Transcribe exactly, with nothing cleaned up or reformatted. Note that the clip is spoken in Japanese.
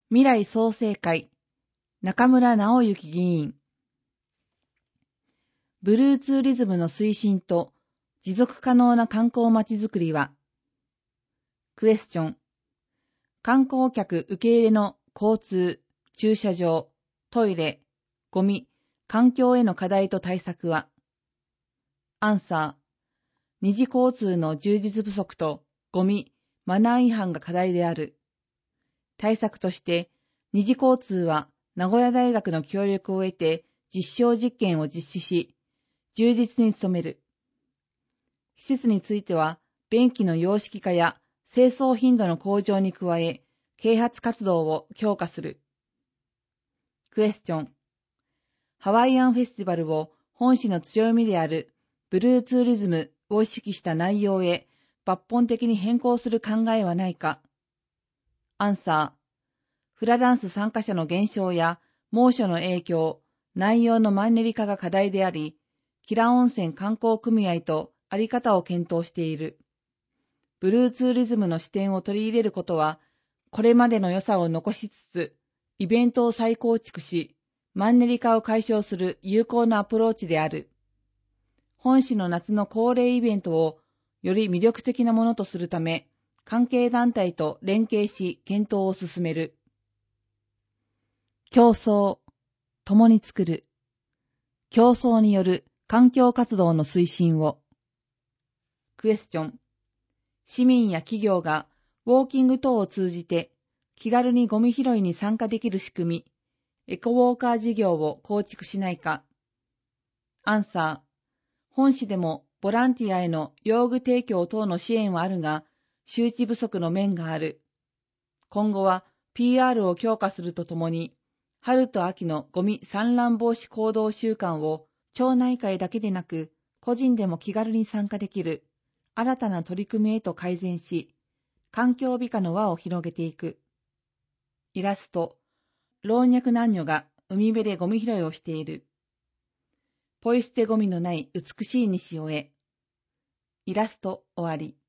未来創生会、中村直之議員。ブルーツーリズムの推進と持続可能な観光まちづくりは、クエスチョン。観光客受け入れの交通、駐車場、トイレ、ゴミ、環境への課題と対策は、アンサー。二次交通の充実不足とゴミ、マナー違反が課題である。対策として、二次交通は名古屋大学の協力を得て実証実験を実施し、充実に努める。施設については、便器の洋式化や清掃頻度の向上に加え、啓発活動を強化する。クエスチョン。ハワイアンフェスティバルを本市の強みであるブルーツーリズムを意識した内容へ抜本的に変更する考えはないか。アンサー。フラダンス参加者の減少や猛暑の影響、内容のマンネリ化が課題であり、吉良温泉観光組合と在り方を検討している。ブルーツーリズムの視点を取り入れることは、これまでの良さを残しつつ、イベントを再構築し、マンネリ化を解消する有効なアプローチである。本市の夏の恒例イベントをより魅力的なものとするため、関係団体と連携し検討を進める。競争、共に作る。競争による環境活動の推進を。クエスチョン。市民や企業がウォーキング等を通じて気軽にゴミ拾いに参加できる仕組み、エコウォーカー事業を構築しないか。アンサー。本市でもボランティアへの用具提供等の支援はあるが、周知不足の面がある。今後は ピーアール を強化するとともに、春と秋のゴミ散乱防止行動習慣を町内会だけでなく、個人でも気軽に参加できる新たな取り組みへと改善し、環境美化の輪を広げていく。イラスト、老若男女が海辺でゴミ拾いをしている。ポイ捨てゴミのない美しい西尾へ。イラスト終わり。